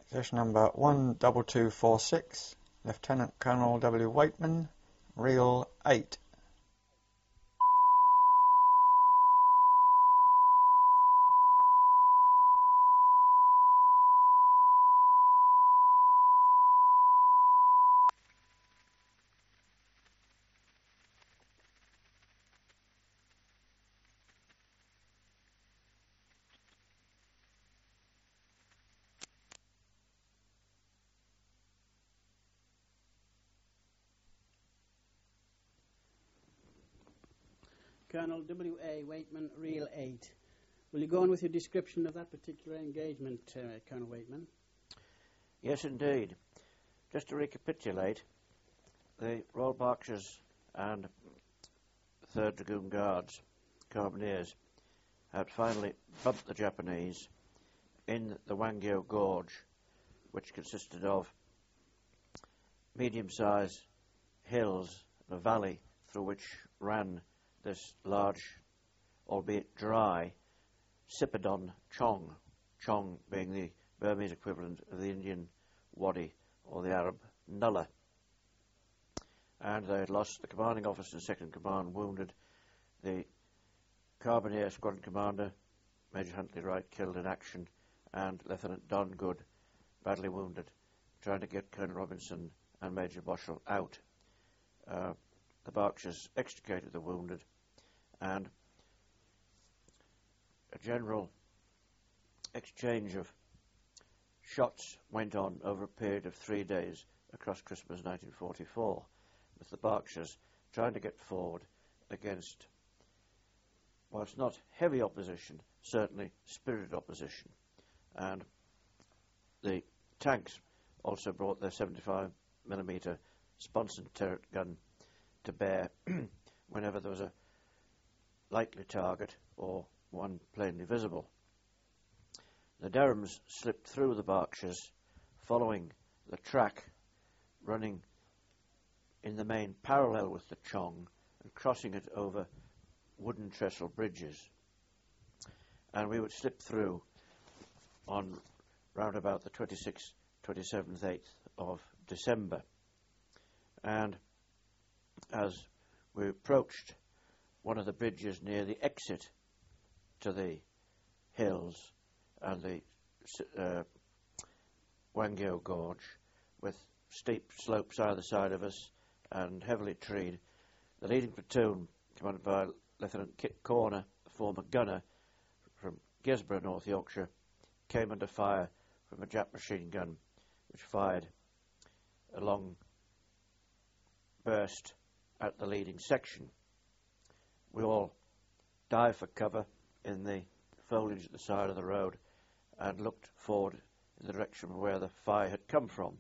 Position number 12246, Lieutenant Colonel W. Waitman, reel 8. Colonel W.A. Waitman, reel 8. Will you go on with your description of that particular engagement, Colonel Waitman? Yes, indeed. Just to recapitulate, the Royal Berkshires and 3rd Dragoon Guards, Carbineers, had finally bumped the Japanese in the Wangyo Gorge, which consisted of medium-sized hills and a valley through which ran this large, albeit dry, Sippadon Chong, Chong being the Burmese equivalent of the Indian Wadi or the Arab Nullah. And they had lost the commanding officer and second command, wounded the Carbineer squadron commander, Major Huntley Wright, killed in action, and Lieutenant Don Good, badly wounded, trying to get Colonel Robinson and Major Boschel out. The Berkshires extricated the wounded, and a general exchange of shots went on over a period of 3 days across Christmas 1944, with the Berkshires trying to get forward against, whilst not heavy opposition, certainly spirited opposition. And the tanks also brought their 75mm Sponson turret gun to bear whenever there was a likely target or one plainly visible. The Derhams slipped through the Berkshires, following the track running in the main parallel with the Chong and crossing it over wooden trestle bridges. And we would slip through on round about the 26th, 27th, 8th of December. And as we approached one of the bridges near the exit to the hills and the Wangyo Gorge, with steep slopes either side of us and heavily treed, the leading platoon, commanded by Lieutenant Kit Corner, a former gunner from Gisborough, North Yorkshire, came under fire from a Jap machine gun, which fired a long burst at the leading section. We all dived for cover in the foliage at the side of the road and looked forward in the direction of where the fire had come from.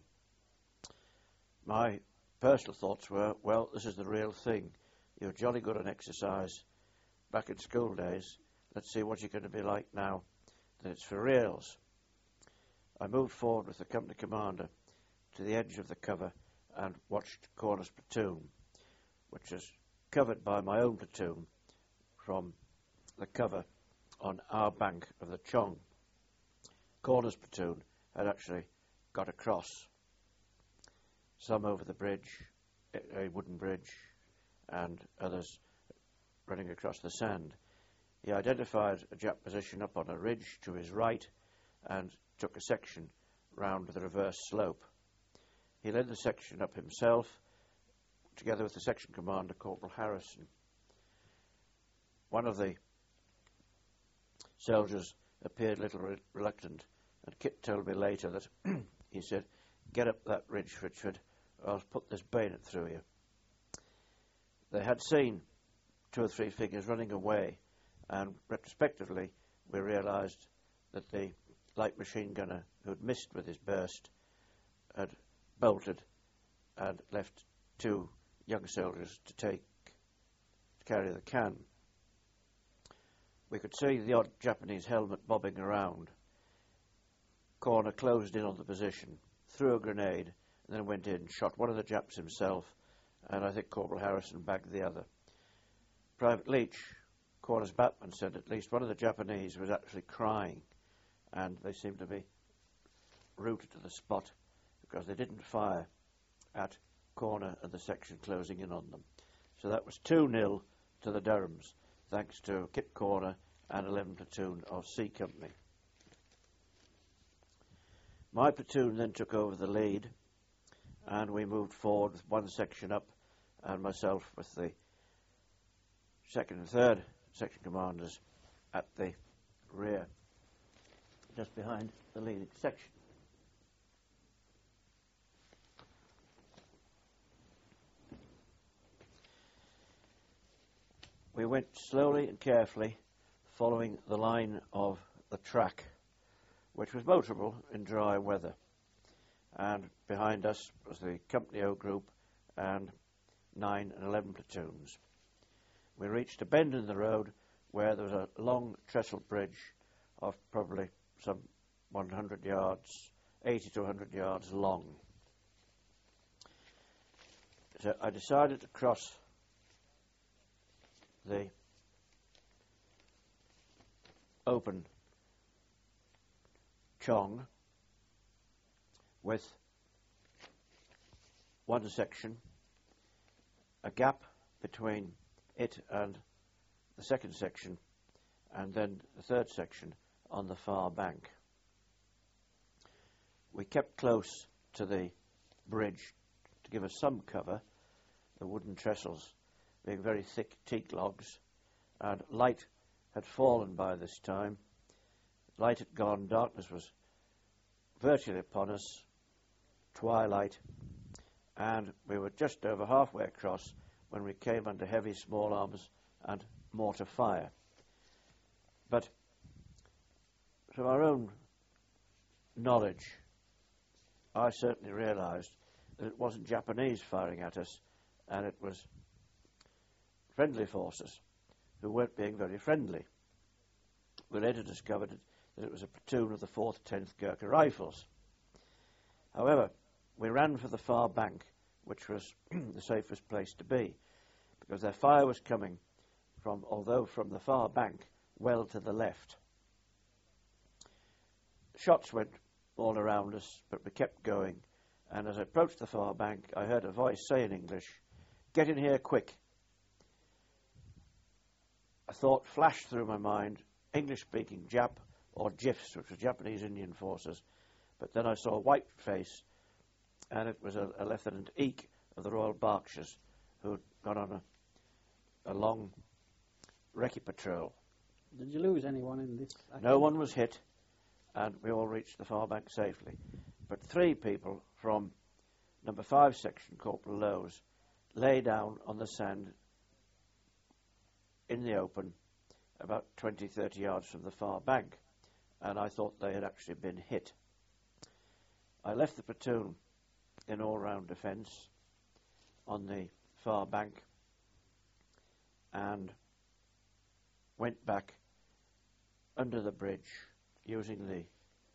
My personal thoughts were, well, this is the real thing. You're jolly good on exercise back in school days. Let's see what you're going to be like now that it's for reals. I moved forward with the company commander to the edge of the cover and watched Corner's platoon, which was covered by my own platoon from the cover on our bank of the Chong. Corner's platoon had actually got across, some over the bridge, a wooden bridge, and others running across the sand. He identified a Jap position up on a ridge to his right and took a section round the reverse slope. He led the section up himself, together with the section commander, Corporal Harrison. One of the soldiers appeared a little reluctant, and Kit told me later that he said, "Get up that ridge, Richard, or I'll put this bayonet through you." They had seen 2 or 3 figures running away, and retrospectively we realised that the light machine gunner who had missed with his burst had bolted and left 2 young soldiers to carry the can. We could see the odd Japanese helmet bobbing around. Corner closed in on the position, threw a grenade, and then went in, shot one of the Japs himself, and I think Corporal Harrison bagged the other. Private Leach, Corner's batman, said at least one of the Japanese was actually crying, and they seemed to be route to the spot because they didn't fire at Corner and the section closing in on them. So that was 2-0 to the Durhams, thanks to Kip Corner and 11 platoon of C Company. My platoon then took over the lead, and we moved forward with one section up, and myself with the second and third section commanders at the rear, just behind the leading section. We went slowly and carefully, following the line of the track, which was motorable in dry weather. And behind us was the Company O group and 9 and 11 platoons. We reached a bend in the road where there was a long trestle bridge of probably some 100 yards, 80 to 100 yards long. So I decided to cross the open chong with one section, a gap between it and the second section, and then the third section on the far bank. We kept close to the bridge to give us some cover, the wooden trestles being very thick teak logs, and light had fallen by this time. Light had gone, darkness was virtually upon us, twilight, and we were just over halfway across when we came under heavy small arms and mortar fire. But from our own knowledge, I certainly realised that it wasn't Japanese firing at us, and it was friendly forces who weren't being very friendly. We later discovered that it was a platoon of the 4th 10th Gurkha Rifles. However, we ran for the far bank, which was the safest place to be, because their fire was coming from, although from the far bank, well to the left. Shots went all around us, but we kept going, and as I approached the far bank, I heard a voice say in English, "Get in here quick." A thought flashed through my mind, English-speaking Jap, or JIFs, which were Japanese Indian Forces, but then I saw a white face, and it was a Lieutenant Eake of the Royal Berkshires, who had gone on a long recce patrol. Did you lose anyone in this action? No one was hit, and we all reached the far bank safely. But 3 people from number 5 section, Corporal Lowes, lay down on the sand in the open about 20-30 yards from the far bank, and I thought they had actually been hit. I left the platoon in all-round defence on the far bank and went back under the bridge using the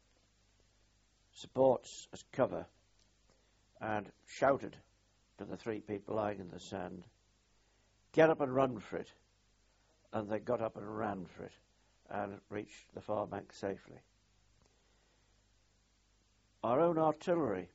supports as cover and shouted to the 3 people lying in the sand, "Get up and run for it." And they got up and ran for it and reached the far bank safely. Our own artillery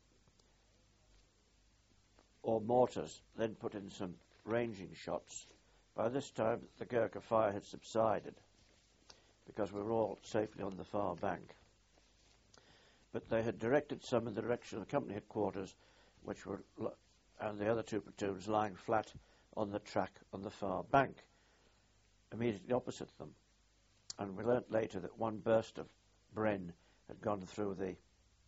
or mortars then put in some ranging shots. By this time the Gurkha fire had subsided because we were all safely on the far bank. But they had directed some in the direction of the company headquarters, which were, and the other 2 platoons lying flat on the track on the far bank, immediately opposite them. And we learnt later that one burst of Bren had gone through the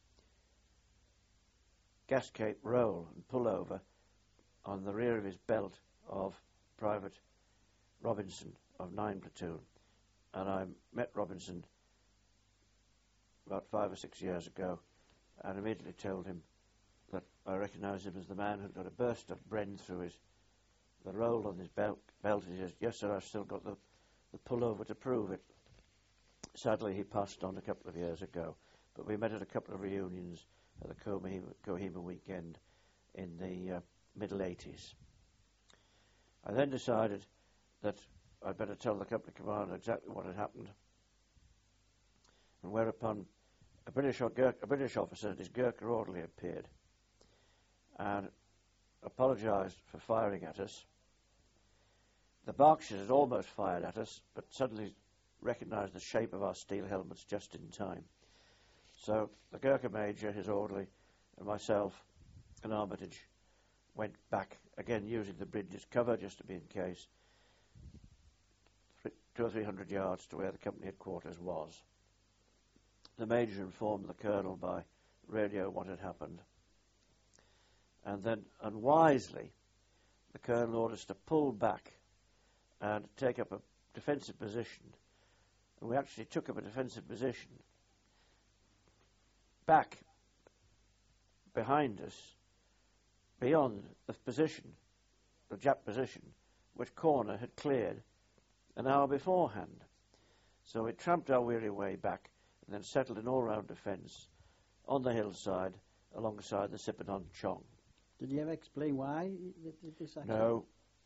gascape roll and pullover on the rear of his belt of Private Robinson of 9 platoon. And I met Robinson about 5 or 6 years ago and immediately told him that I recognised him as the man who'd got a burst of Bren through the roll on his belt. And he says, "Yes, sir, I've still got the pullover to prove it." Sadly, he passed on a couple of years ago, but we met at a couple of reunions at the Kohima weekend in the middle 80s. I then decided that I'd better tell the company commander exactly what had happened, and whereupon a British officer and his Gurkha orderly appeared and apologised for firing at us. The Berkshires had almost fired at us, but suddenly recognised the shape of our steel helmets just in time. So the Gurkha major, his orderly, and myself and Armitage went back, again using the bridge as cover just to be in case, 200 or 300 yards to where the company headquarters was. The major informed the colonel by radio what had happened. And then, unwisely, the colonel ordered us to pull back and take up a defensive position. And we actually took up a defensive position back behind us, beyond the position, the Jap position, which Corner had cleared an hour beforehand. So we tramped our weary way back and then settled an all-round defence on the hillside alongside the Sippadon Chong. Did you ever explain why this action? No.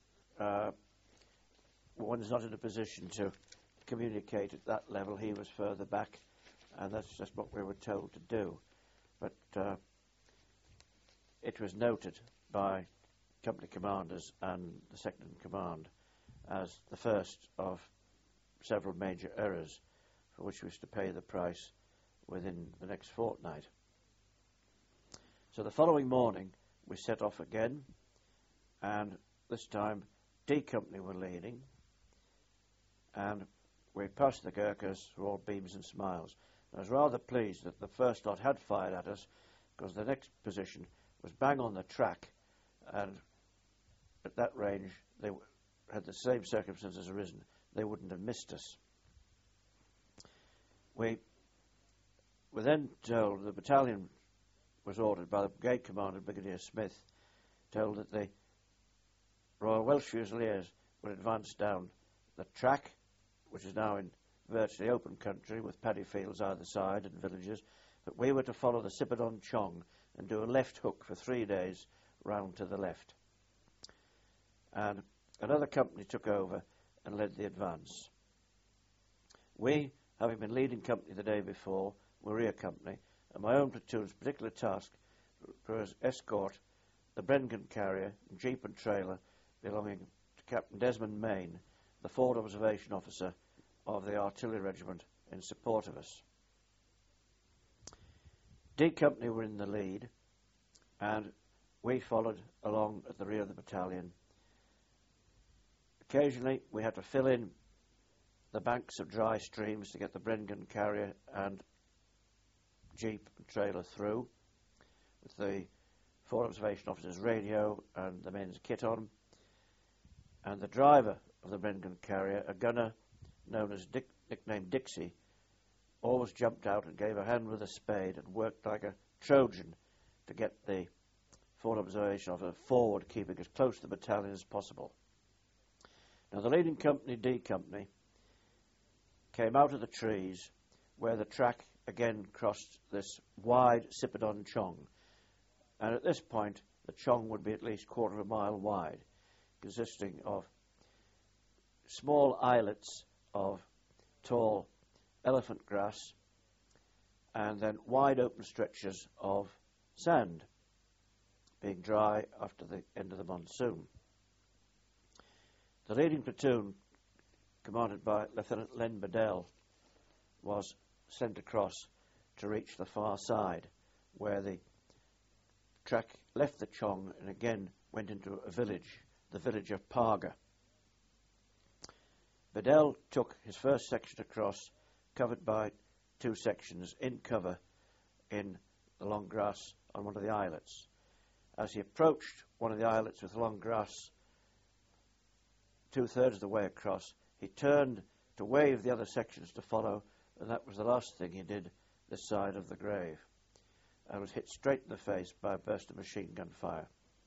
One's not in a position to communicate at that level. He was further back, and that's just what we were told to do. But it was noted by company commanders and the second in command as the first of several major errors for which we was to pay the price within the next fortnight. So the following morning we set off again, and this time D Company were leading, and we passed the Gurkhas through all beams and smiles. I was rather pleased that the first lot had fired at us, because the next position was bang on the track, and at that range, they had the same circumstances arisen, they wouldn't have missed us. We were then told, the battalion was ordered by the brigade commander, Brigadier Smith, told that the Royal Welsh Fusiliers would advance down the track, which is now in virtually open country with paddy fields either side and villages, but we were to follow the Sippadon Chong and do a left hook for 3 days round to the left. And another company took over and led the advance. We, having been leading company the day before, were rear company, and my own platoon's particular task was escort the Brengan carrier, jeep and trailer belonging to Captain Desmond Main, the forward observation officer of the artillery regiment, in support of us. D Company were in the lead, and we followed along at the rear of the battalion. Occasionally we had to fill in the banks of dry streams to get the Brengan carrier and jeep and trailer through, with the forward observation officer's radio and the men's kit on, and the driver of the Brengan carrier, a gunner known as nicknamed Dixie, always jumped out and gave a hand with a spade and worked like a Trojan to get the forward observation officer forward, keeping as close to the battalion as possible. Now the leading company, D Company, came out of the trees where the track again crossed this wide Sippadon Chong, and at this point the Chong would be at least 1/4 of a mile wide, consisting of small islets of tall elephant grass and then wide open stretches of sand, being dry after the end of the monsoon. The leading platoon, commanded by Lieutenant Len Bedell, was sent across to reach the far side, where the track left the Chong and again went into a village, the village of Parga. Bedell took his first section across, covered by 2 sections in cover in the long grass on one of the islets. As he approached one of the islets with long grass 2/3 of the way across, he turned to wave the other sections to follow, and that was the last thing he did this side of the grave, and was hit straight in the face by a burst of machine gun fire.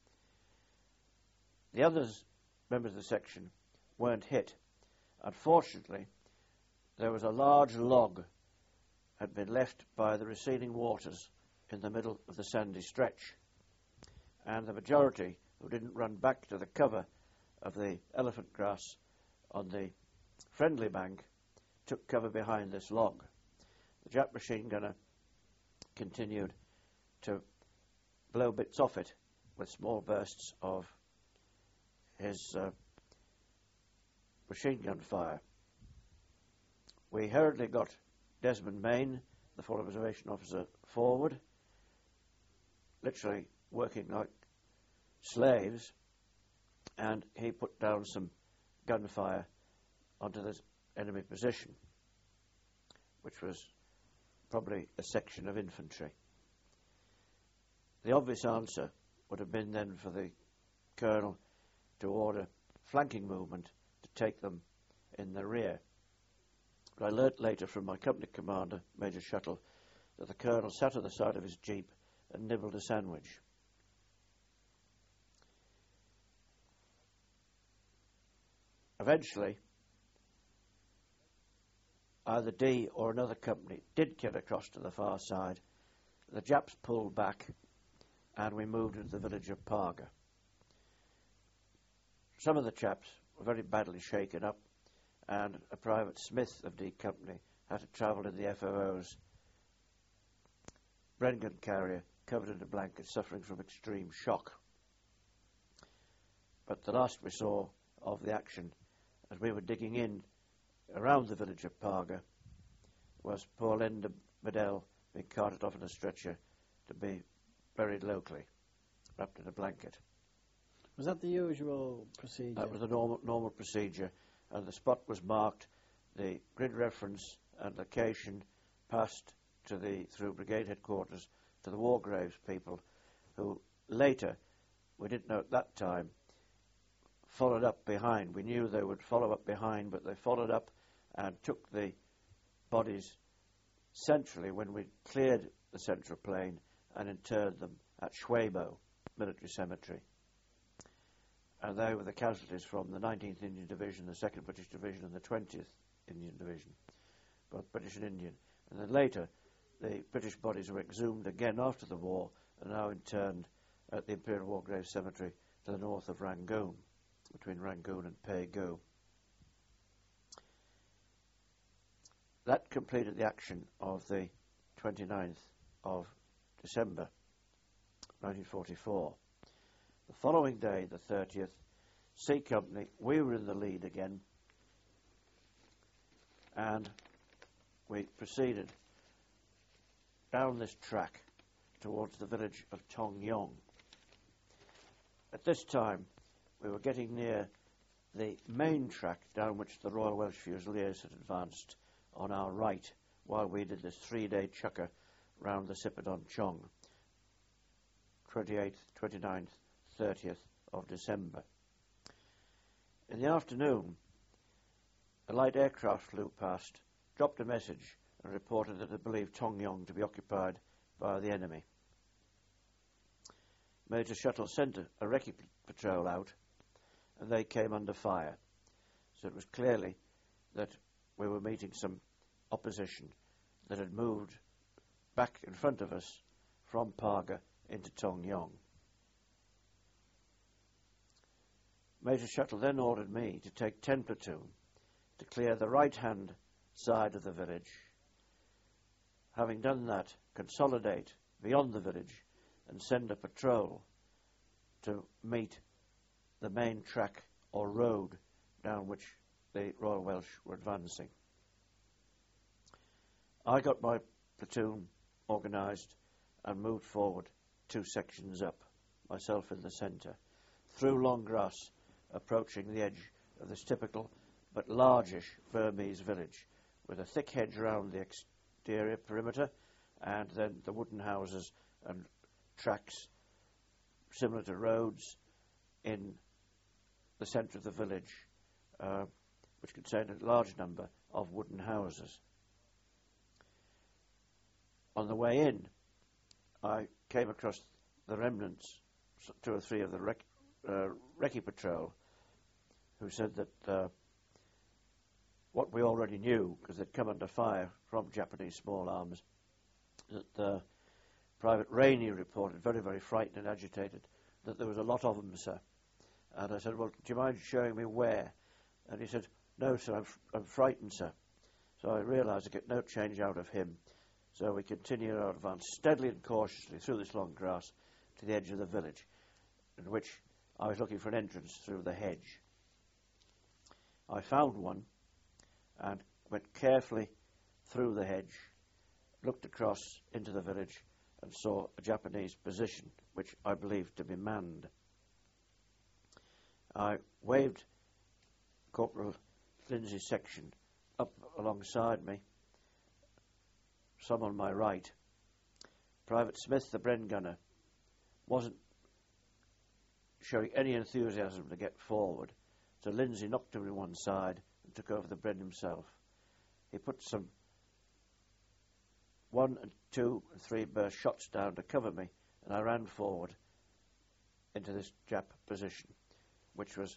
The others, members of the section, weren't hit. Unfortunately, there was a large log had been left by the receding waters in the middle of the sandy stretch, and the majority who didn't run back to the cover of the elephant grass on the friendly bank took cover behind this log. The Jap machine gunner continued to blow bits off it with small bursts of his machine gun fire. We hurriedly got Desmond Main, the forward observation officer, forward, literally working like slaves, and he put down some gunfire onto this enemy position, which was probably a section of infantry. The obvious answer would have been then for the colonel to order flanking movement to take them in the rear. But I learnt later from my company commander, Major Shuttle, that the colonel sat at the side of his jeep and nibbled a sandwich. Eventually, either D or another company did get across to the far side. The Japs pulled back and we moved into the village of Parga. Some of the chaps were very badly shaken up, and a Private Smith of D Company had to travel in the FOO's Bren carrier, covered in a blanket, suffering from extreme shock. But the last we saw of the action, as we were digging in around the village of Parga, was poor Linda Bedell being carted off in a stretcher to be buried locally, wrapped in a blanket. Was that the usual procedure? That was the normal procedure, and the spot was marked, the grid reference and location passed to through brigade headquarters to the war graves people, who later, we didn't know at that time, followed up behind. We knew they would follow up behind, but they followed up and took the bodies centrally when we cleared the central plain and interred them at Schwabo Military Cemetery. And they were the casualties from the 19th Indian Division, the 2nd British Division, and the 20th Indian Division, both British and Indian. And then later, the British bodies were exhumed again after the war and now interned at the Imperial War Graves Cemetery to the north of Rangoon, between Rangoon and Pegu. That completed the action of the 29th of December 1944. The following day, the 30th, C Company, we were in the lead again, and we proceeded down this track towards the village of Tong Yong. At this time, we were getting near the main track down which the Royal Welsh Fusiliers had advanced on our right, while we did this 3-day chukker round the Sippadon Chong, 28th, 29th, 30th of December. In the afternoon, a light aircraft flew past, dropped a message, and reported that it believed Tong Yong to be occupied by the enemy. Major Shuttle sent a recce patrol out, and they came under fire. So it was clearly that we were meeting some opposition that had moved back in front of us from Parga into Tong Yong. Major Shuttle then ordered me to take 10 platoon to clear the right-hand side of the village. Having done that, consolidate beyond the village and send a patrol to meet the main track or road down which the Royal Welsh were advancing. I got my platoon organised and moved forward 2 sections up, myself in the centre, through long grass, approaching the edge of this typical but largish Burmese village, with a thick hedge around the exterior perimeter, and then the wooden houses and tracks similar to roads in the centre of the village, which contained a large number of wooden houses. On the way in, I came across the remnants, 2 or 3 of the recce patrol, who said that what we already knew, because they'd come under fire from Japanese small arms, that Private Rainey reported, very, very frightened and agitated, that there was a lot of them, sir. And I said, well, do you mind showing me where? And he said, no, sir, I'm frightened, sir. So I realised I'd get no change out of him. So we continued our advance steadily and cautiously through this long grass to the edge of the village, in which I was looking for an entrance through the hedge. I found one and went carefully through the hedge, looked across into the village and saw a Japanese position, which I believed to be manned. I waved Corporal Lindsay's section up alongside me, some on my right. Private Smith, the Bren gunner, wasn't showing any enthusiasm to get forward, so Lindsay knocked him to one side and took over the Bren himself. He put some 1 and 2 and 3 burst shots down to cover me, and I ran forward into this Jap position, which was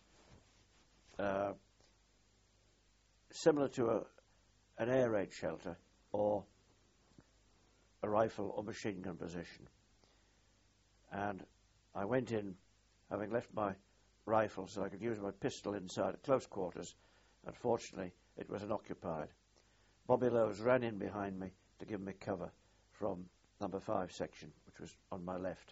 similar to an air raid shelter or a rifle or machine gun position. And I went in, having left my rifle so I could use my pistol inside at close quarters. Unfortunately, it was unoccupied. Bobby Lowes ran in behind me to give me cover from number 5 section, which was on my left.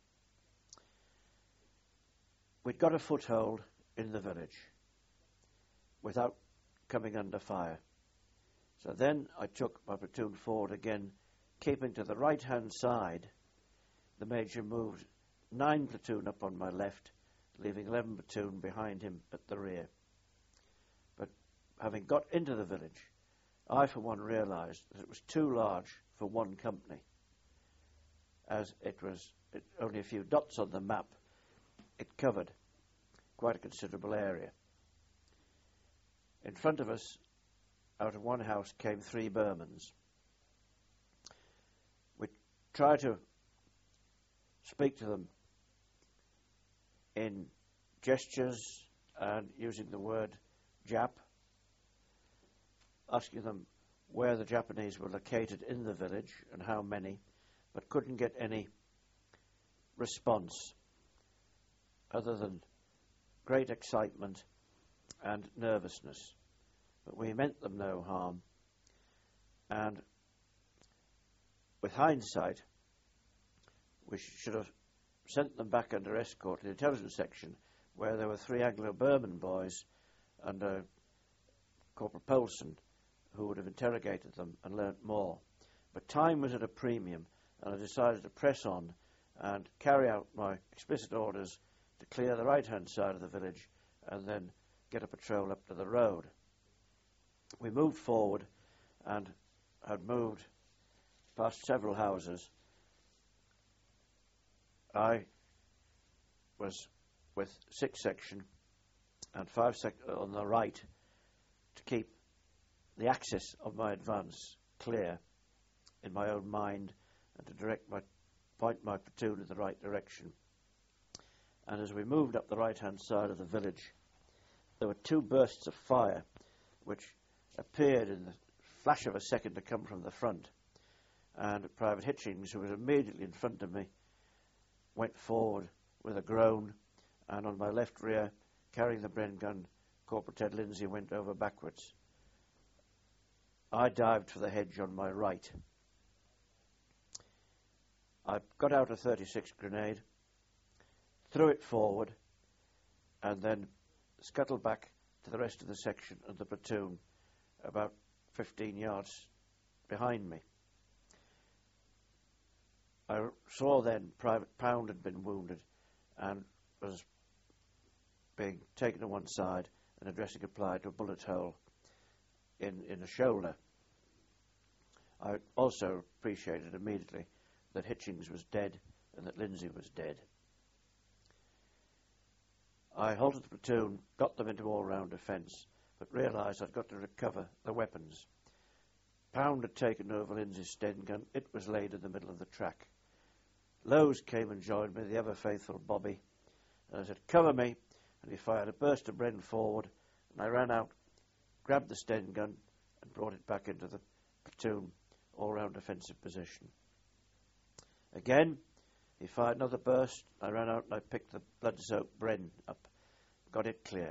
We'd got a foothold in the village without coming under fire. So then I took my platoon forward again, keeping to the right-hand side. The Major moved 9 platoon up on my left, leaving 11 platoon behind him at the rear. But having got into the village, I for one realised that it was too large for one company. As it was only a few dots on the map, it covered quite a considerable area. In front of us, out of one house, came 3 Burmans. We tried to speak to them in gestures and using the word Jap, asking them where the Japanese were located in the village and how many, but couldn't get any response other than great excitement and nervousness. But we meant them no harm, and with hindsight, we should have sent them back under escort to the intelligence section, where there were 3 Anglo-Burman boys under Corporal Polson, who would have interrogated them and learnt more. But time was at a premium, and I decided to press on and carry out my explicit orders to clear the right-hand side of the village and then get a patrol up to the road. We moved forward and had moved past several houses. I was with 6 section and 5 on the right to keep the axis of my advance clear in my own mind and to point my platoon in the right direction. And as we moved up the right-hand side of the village, there were 2 bursts of fire which appeared in the flash of a second to come from the front. And Private Hitchings, who was immediately in front of me, went forward with a groan, and on my left rear, carrying the Bren gun, Corporal Ted Lindsay went over backwards. I dived for the hedge on my right. I got out a 36 grenade, threw it forward, and then scuttled back to the rest of the section and the platoon about 15 yards behind me. I saw then Private Pound had been wounded and was being taken to one side and a dressing applied to a bullet hole in a shoulder. I also appreciated immediately that Hitchings was dead and that Lindsay was dead. I halted the platoon, got them into all-round defence, but realised I'd got to recover the weapons. Pound had taken over Lindsay's Sten gun. It was laid in the middle of the track. Lowes came and joined me, the ever-faithful Bobby, and I said, "Cover me," and he fired a burst of Bren forward, and I ran out, grabbed the Sten gun, and brought it back into the platoon all-round defensive position. Again, he fired another burst. I ran out and I picked the blood-soaked Bren up, got it clear.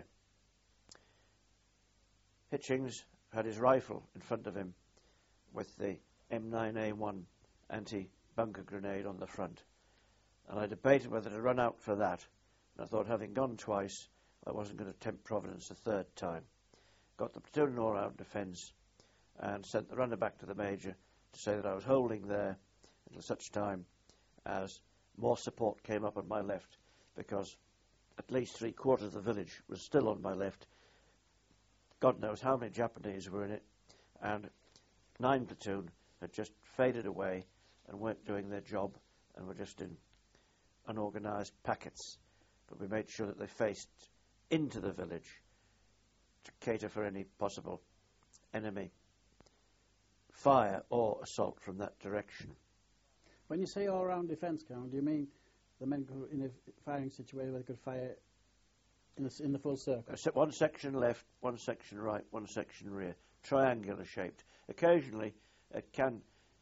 Hitchings had his rifle in front of him with the M9A1 anti-bunker grenade on the front. And I debated whether to run out for that. And I thought, having gone twice, I wasn't going to tempt Providence a third time. Got the platoon in all-round defence and sent the runner back to the Major to say that I was holding there until such time as more support came up on my left, because at least 3/4 of the village was still on my left. God knows how many Japanese were in it, and 9 platoon had just faded away and weren't doing their job and were just in unorganised packets. But we made sure that they faced into the village to cater for any possible enemy fire or assault from that direction. When you say all-round defence, Colonel, do you mean the men who in a firing situation where they could fire in the full circle? One section left, one section right, one section rear, triangular shaped. Occasionally it can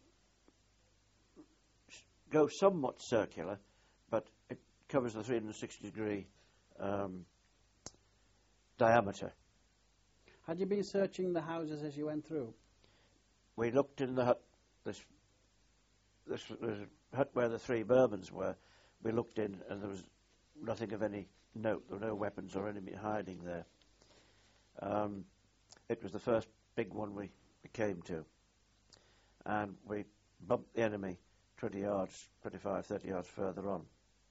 go somewhat circular, but it covers the 360-degree diameter. Had you been searching the houses as you went through? We looked in the hut. This was a hut where the 3 Bourbons were. We looked in, and there was nothing of any note. There were no weapons or enemy hiding there. It was the first big one we came to, and we bumped the enemy 20 yards, 25, 30 yards further on.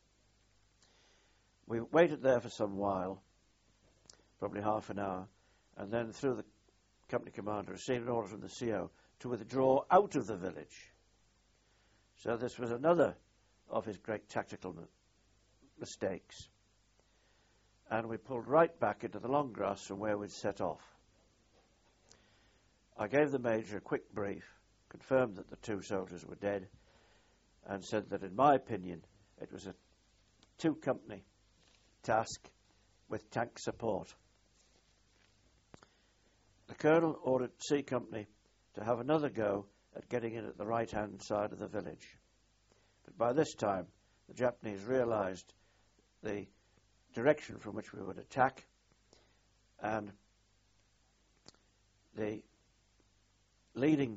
We waited there for some while, probably half an hour, and then through the company commander received an order from the CO to withdraw out of the village. So this was another of his great tactical mistakes. And we pulled right back into the long grass from where we'd set off. I gave the Major a quick brief, confirmed that the 2 soldiers were dead, and said that, in my opinion, it was a 2-company task with tank support. The Colonel ordered C Company to have another go at getting in at the right-hand side of the village. But by this time, the Japanese realised the direction from which we would attack, and the leading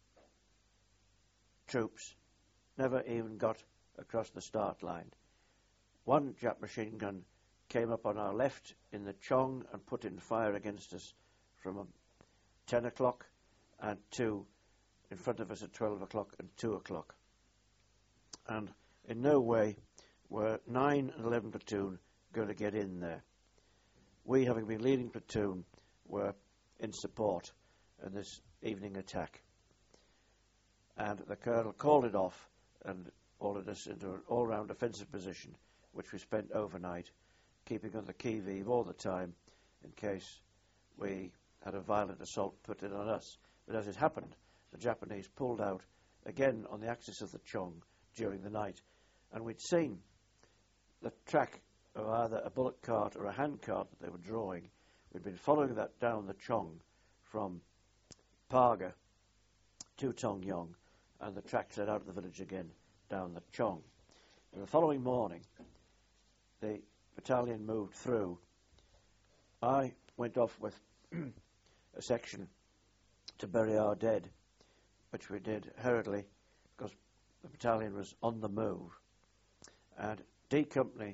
troops never even got across the start line. 1 Jap machine gun came up on our left in the Chong and put in fire against us from 10 o'clock, and 2 in front of us at 12 o'clock and 2 o'clock. And in no way were 9 and 11 platoon going to get in there. We, having been leading platoon, were in support in this evening attack. And the Colonel called it off and ordered us into an all-round offensive position, which we spent overnight, keeping on the qui-vive all the time in case we had a violent assault put in on us. But as it happened, the Japanese pulled out again on the axis of the Chong during the night, and we'd seen the track of either a bullock cart or a hand cart that they were drawing. We'd been following that down the Chong from Paga to Tongyong, and the track led out of the village again down the Chong. And the following morning, the battalion moved through. I went off with a section to bury our dead, which we did hurriedly because the battalion was on the move. And D Company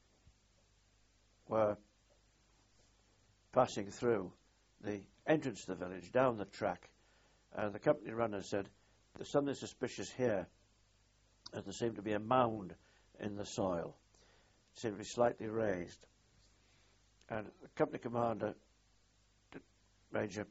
were passing through the entrance to the village, down the track, and the company runner said, "There's something suspicious here," and there seemed to be a mound in the soil. It seemed to be slightly raised. And the company commander, Major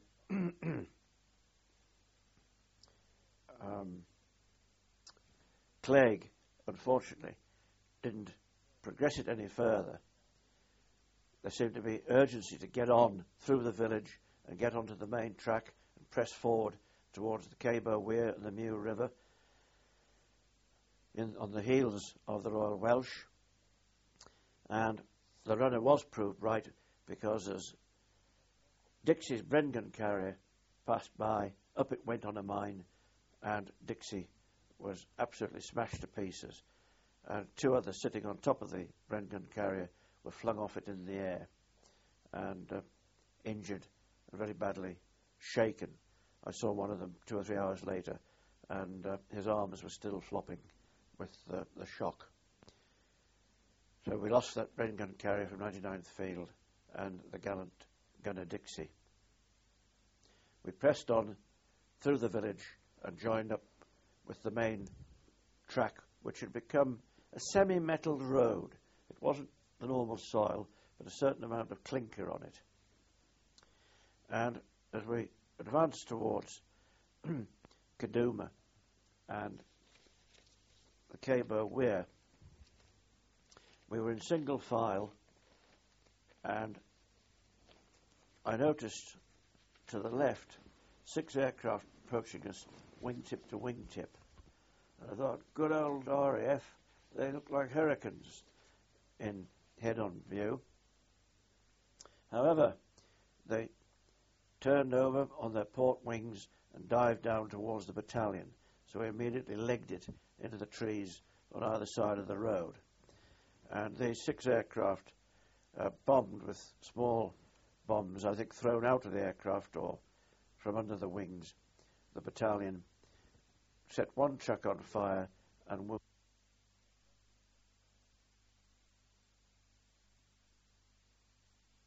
Clegg, unfortunately, didn't progress it any further. There seemed to be urgency to get on through the village and get onto the main track and press forward towards the Cabo Weir and the Mew River on the heels of the Royal Welsh. And the runner was proved right, because as Dixie's Bren gun carrier passed by, up it went on a mine, and Dixie was absolutely smashed to pieces. And 2 others sitting on top of the Bren gun carrier were flung off it in the air and injured and very badly shaken. I saw one of them 2 or 3 hours later and his arms were still flopping with the shock. So we lost that rain gun carrier from 99th Field and the gallant gunner Dixie. We pressed on through the village and joined up with the main track, which had become a semi-metalled road. It wasn't the normal soil, but a certain amount of clinker on it. And as we advanced towards Kaduma and the Cabo Weir, we were in single file, and I noticed to the left 6 aircraft approaching us, wingtip to wingtip. And I thought, good old RAF, they look like hurricanes in head-on view. However, they turned over on their port wings and dived down towards the battalion, so we immediately legged it into the trees on either side of the road. And these 6 aircraft bombed with small bombs, I think thrown out of the aircraft or from under the wings. The battalion set one truck on fire and